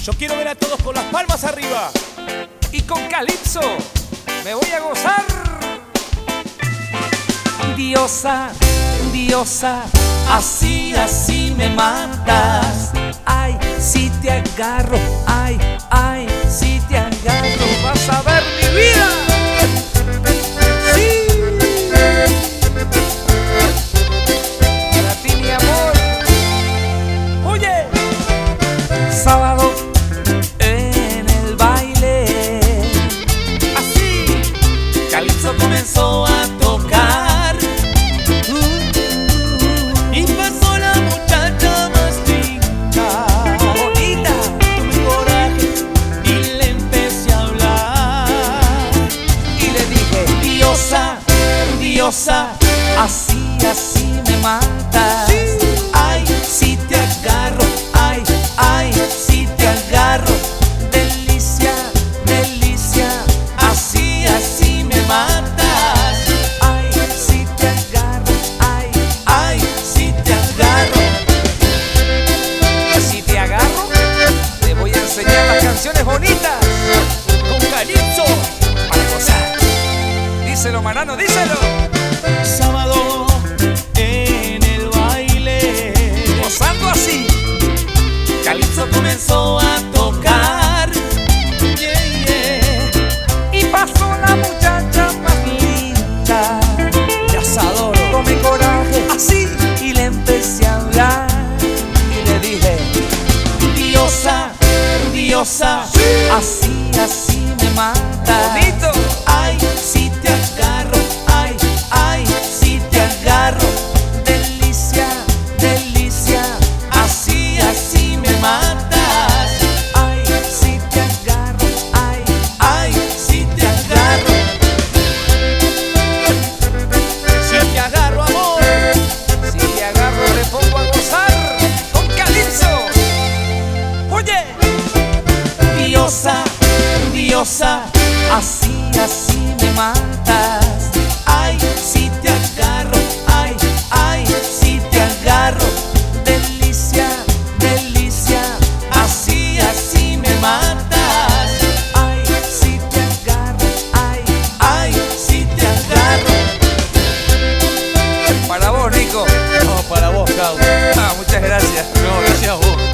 Yo quiero ver a todos con las palmas arriba. Y con calipso me voy a gozar. Diosa, diosa, así, así me matas. Ay, si te agarro, ay, ay, si te agarro, vas a ver mi vida. Sí, para ti mi amor. Oye, sábado en el baile, así, calipso comenzó a tocar. Y pasó la muchacha más linda, Bonita, tuve coraje y le empecé a hablar. y le dije, diosa, diosa, así, así me matas. Ay, si te agarro, ay, ay, si te agarro, delicia, delicia, así, así me matas. Ay, si te agarro, ay, ay, si te agarro. Si te agarro, te voy a enseñar las canciones bonitas Con calipso, para gozar. Díselo, Manano, díselo. sábado en el baile. Gozando así, calipso comenzó a tocar. Yeah, yeah. Y pasó la muchacha más linda. Las adoro. Tomé coraje así y le empecé a hablar. Y le dije, diosa, diosa, así, así me matas. Bonito. Ay, si te agarro, ay, ay, si te agarro, delicia, delicia, así, así me matas. Ay, si te agarro, ay, ay, si te agarro. Si te agarro, amor. Si te agarro me pongo a gozar con calipso. Oye, diosa, diosa, así, así me matas. Ay, si te agarro, ay, ay, si te agarro, delicia, delicia, así, así me matas. Ay, si te agarro, ay, ay, si te agarro. Para vos, Rico. No, para vos, Cau. Muchas gracias. No, gracias a vos.